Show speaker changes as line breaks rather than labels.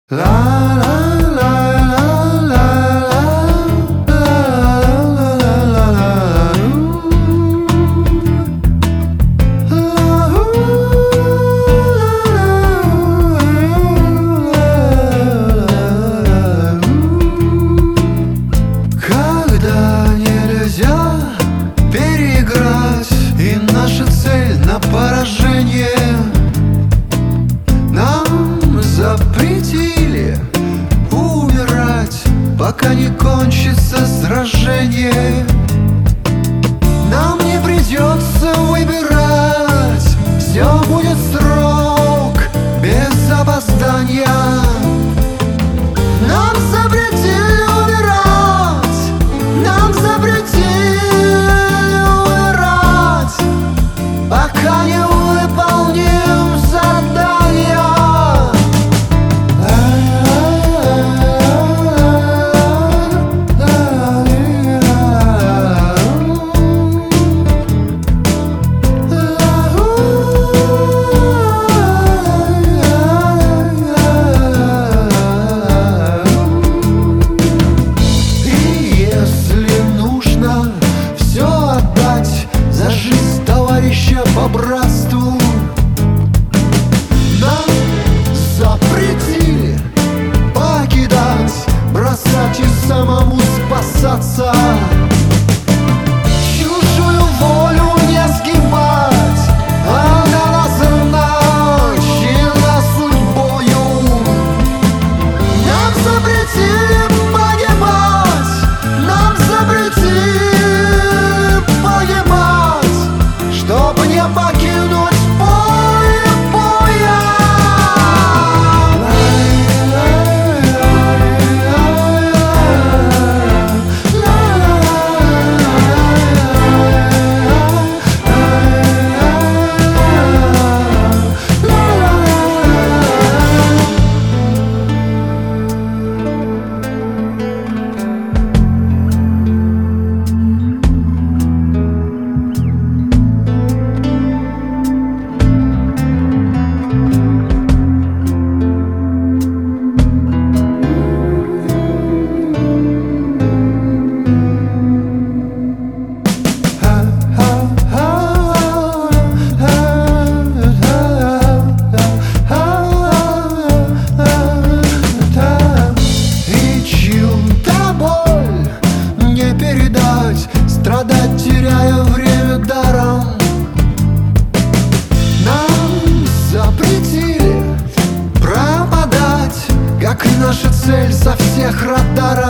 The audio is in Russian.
Когда нельзя переиграть, и наша цель на поражение, нам запретили умирать, пока не кончится сражение. Нам не придется выбирать, все будет срок без опоздания. Нам запретили умирать, нам запретили умирать, пока не выполним задание. За жизнь товарища по братству нам запретили покидать, бросать и самому спасаться. Чужую волю не сгибать, а на нас ночь и на судьбою. Нам запретили погибать, нам запретили чтобы не покинуть поле боя. Страдать, теряя время даром. Нам запретили пропадать, как и наша цель со всех радаров.